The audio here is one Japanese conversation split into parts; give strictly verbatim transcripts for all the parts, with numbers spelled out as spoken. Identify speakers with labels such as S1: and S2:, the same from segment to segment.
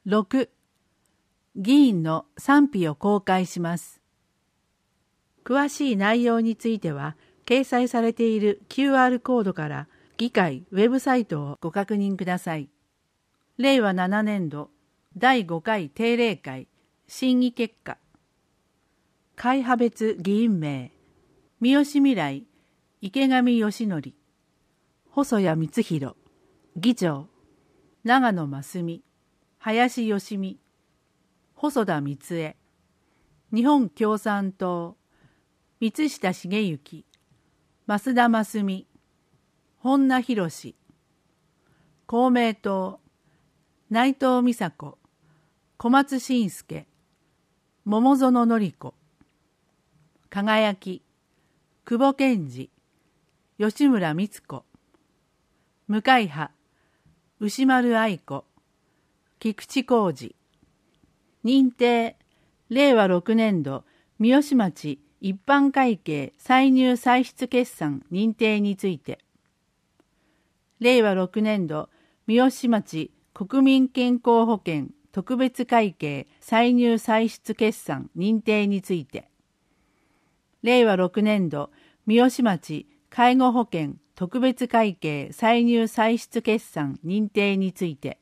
S1: ろく. 議員の賛否を公開します。詳しい内容については、掲載されている キューアール コードから議会ウェブサイトをご確認ください。れいわななねんどだいごかい定例会審議結果。会派別議員名、三好未来、池上義則、細谷光弘、議長、長野真澄、林芳美、細田光恵、日本共産党、三下茂之、増田真澄、本名博、公明党、内藤美佐子、小松伸介、桃園典子、輝き、久保健二、吉村光子、無会派、牛丸愛子、菊池浩二。認定、れいわろくねんど三好町一般会計歳入歳出決算認定について、れいわろくねんど三好町国民健康保険特別会計歳入歳出決算認定について、れいわろくねんど三好町介護保険特別会計歳入歳出決算認定について、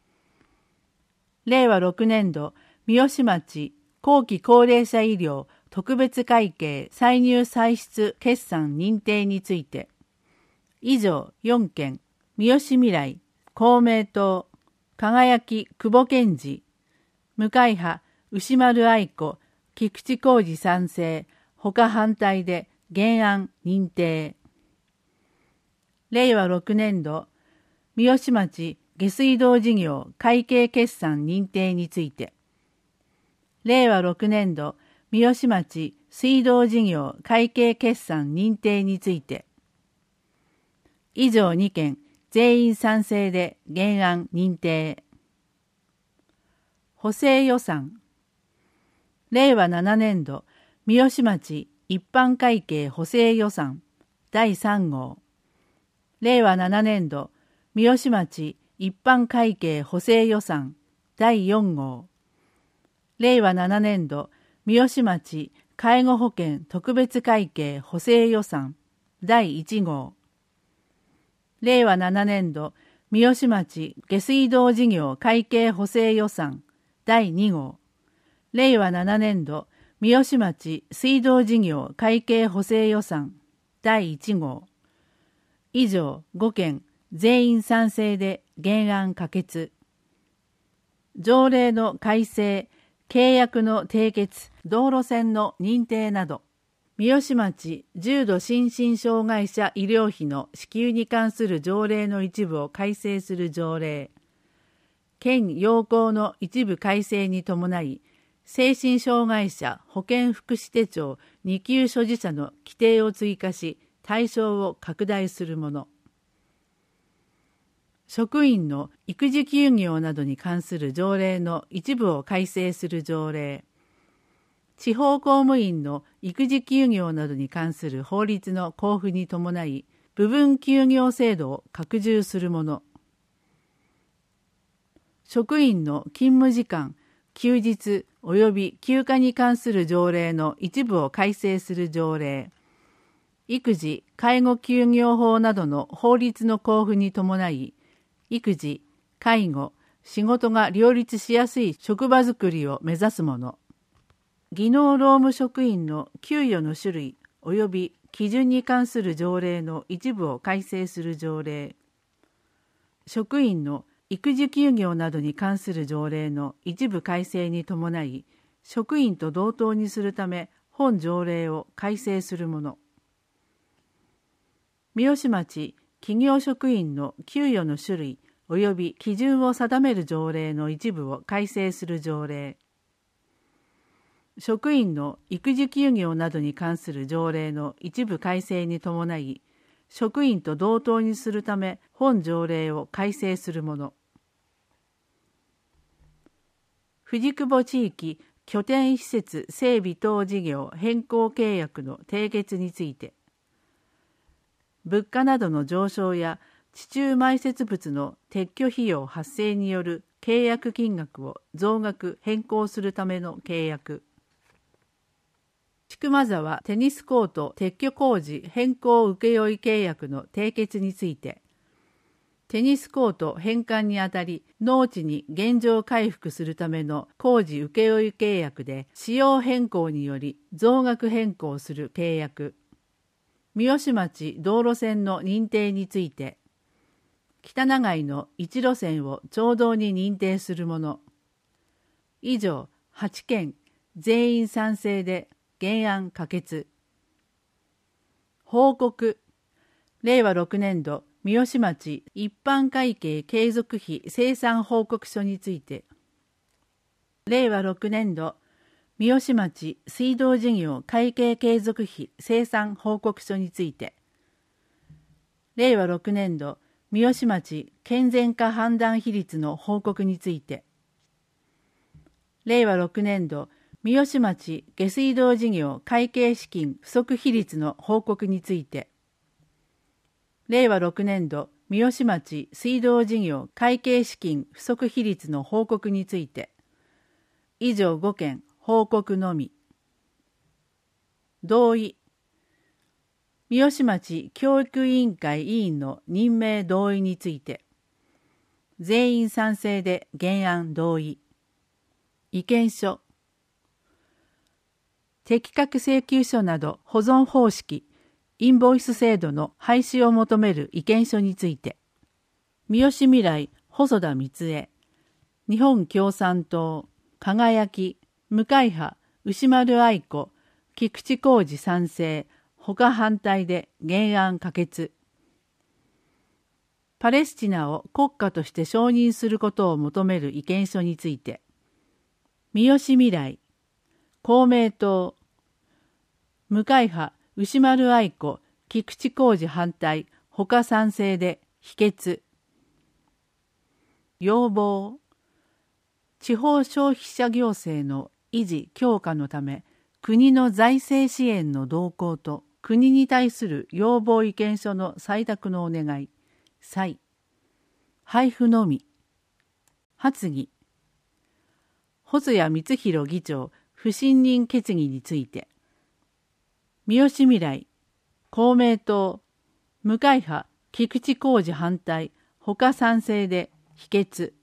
S1: れいわろくねんど三好町後期高齢者医療特別会計歳入歳出決算認定について、以上よんけん、三好未来、公明党、輝き久保健二、無会派、牛丸愛子、菊池浩二賛成、他反対で原案認定。れいわろくねんど三好町下水道事業会計決算認定について、れいわろくねんど三好町水道事業会計決算認定について、以上にけん全員賛成で原案認定。補正予算。れいわななねんど三好町一般会計補正予算だいさんごう。れいわななねんど三好町一般会計補正予算だいよんごう。れいわななねんど三好町介護保険特別会計補正予算だいいちごう。れいわななねんど三好町下水道事業会計補正予算だいにごう。れいわななねんど三好町水道事業会計補正予算だいいちごう。以上ごけん全員賛成で原案可決。条例の改正、契約の締結、道路線の認定など、三好町重度心身障害者医療費の支給に関する条例の一部を改正する条例、県要項の一部改正に伴い、精神障害者保健福祉手帳に級所持者の規定を追加し、対象を拡大するもの。職員の育児休業などに関する条例の一部を改正する条例、地方公務員の育児休業などに関する法律の公布に伴い、部分休業制度を拡充するもの。職員の勤務時間、休日及び休暇に関する条例の一部を改正する条例、育児・介護休業法などの法律の公布に伴い、育児・介護・仕事が両立しやすい職場づくりを目指すもの。技能労務職員の給与の種類及び基準に関する条例の一部を改正する条例。職員の育児休業などに関する条例の一部改正に伴い、職員と同等にするため本条例を改正するもの。三好町企業職員の給与の種類及び基準を定める条例の一部を改正する条例。職員の育児休業などに関する条例の一部改正に伴い、職員と同等にするため本条例を改正するもの。藤久保地域拠点施設整備等事業変更契約の締結について、物価などの上昇や地中埋設物の撤去費用発生による契約金額を増額変更するための契約。千曲沢テニスコート撤去工事変更請負契約の締結について、テニスコート返還にあたり農地に現状回復するための工事請負契約で仕様変更により増額変更する契約。三芳町道路線の認定について、北長井の一路線を町道に認定するもの。以上はちけん全員賛成で原案可決。報告。れいわろくねんど三芳町一般会計継続費精算報告書について、れいわろくねんど三芳町水道事業会計継続費精算報告書について、れいわろくねんど三芳町健全化判断比率の報告について、れいわろくねんど三芳町下水道事業会計資金不足比率の報告について、れいわろくねんど三芳町水道事業会計資金不足比率の報告について、以上ごけん報告のみ。同意。三芳町教育委員会委員の任命同意について、全員賛成で原案同意。意見書。適格請求書など保存方式、インボイス制度の廃止を求める意見書について、三芳未来細田光恵、日本共産党、輝き、無会派、牛丸愛子、菊池浩二賛成、他反対で原案可決。パレスチナを国家として承認することを求める意見書について、三芳未来、公明党、無会派、牛丸愛子、菊池浩二反対、他賛成で否決。要望。地方消費者行政の維持強化のため、国の財政支援の動向と国に対する要望意見書の採択のお願い。際。配布のみ。発議。細谷光弘議長不信任決議について、三芳未来、公明党、無会派、菊池浩二反対、他賛成で否決。